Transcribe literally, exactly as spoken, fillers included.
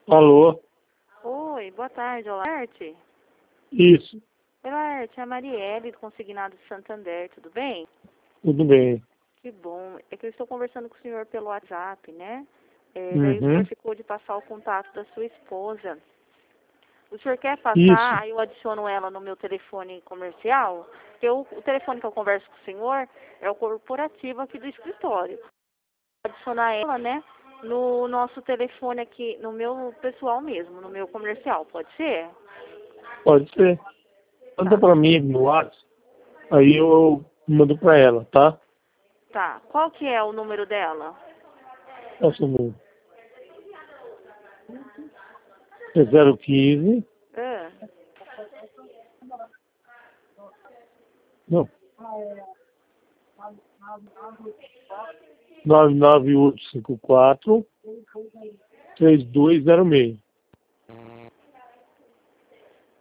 Alô? Oi, boa tarde, Olarte. Isso, Olarte, é a Marielle do Consignado de Santander, tudo bem? tudo bem. Que bom. É que eu estou conversando com o senhor pelo WhatsApp, né? É, daí o senhor Uhum. ficou de passar o contato da sua esposa. O senhor quer Isso, passar, aí eu adiciono ela no meu telefone comercial? Porque o, o telefone que eu converso com o senhor é o corporativo aqui do escritório. Adicionar ela, né, no nosso telefone aqui, no meu pessoal mesmo, no meu comercial, pode ser? pode ser. Manda Tá. pra mim no WhatsApp, aí eu mando pra ela, tá? Tá. Qual que é o número dela? Nosso número é zero um cinco, Ah, não, nove nove oito cinco quatro, três dois zero seis.